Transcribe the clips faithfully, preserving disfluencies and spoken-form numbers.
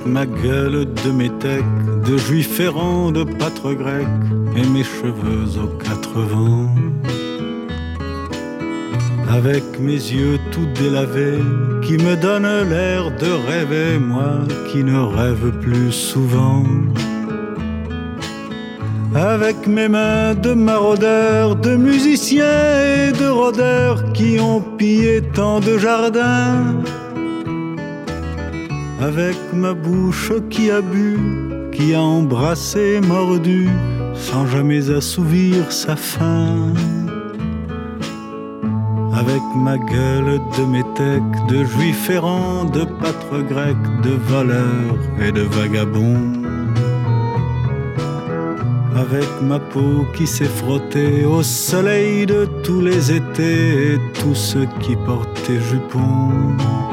ma gueule de métèque, de juif errant, de pâtre grec, et mes cheveux aux quatre vents. Avec mes yeux tout délavés, qui me donnent l'air de rêver, moi qui ne rêve plus souvent. Avec mes mains de maraudeurs, de musiciens et de rôdeurs qui ont pillé tant de jardins. Avec ma bouche qui a bu, qui a embrassé, mordu, sans jamais assouvir sa faim. Avec ma gueule de métèque, de juif errant, de pâtre grec, de voleur et de vagabond. Avec ma peau qui s'est frottée au soleil de tous les étés et tous ceux qui portaient jupons.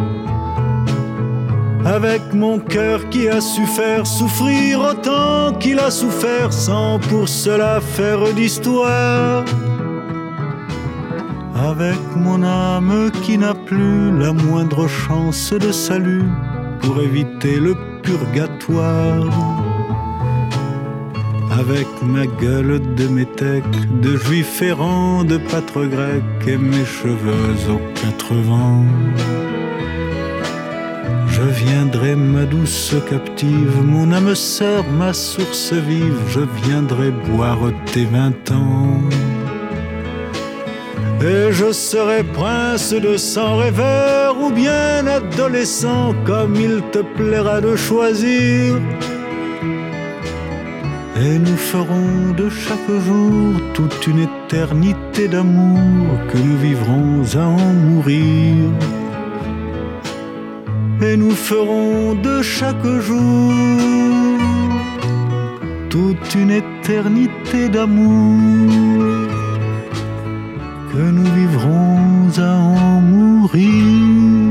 Avec mon cœur qui a su faire souffrir autant qu'il a souffert sans pour cela faire d'histoire. Avec mon âme qui n'a plus la moindre chance de salut pour éviter le purgatoire. Avec ma gueule de métèque, de juif errant, de pâtre grec et mes cheveux aux quatre vents. Je viendrai ma douce captive, mon âme sœur, ma source vive, je viendrai boire tes vingt ans. Et je serai prince de sang rêveur ou bien adolescent, comme il te plaira de choisir. Et nous ferons de chaque jour toute une éternité d'amour que nous vivrons à en mourir. Et nous ferons de chaque jour toute une éternité d'amour que nous vivrons à en mourir.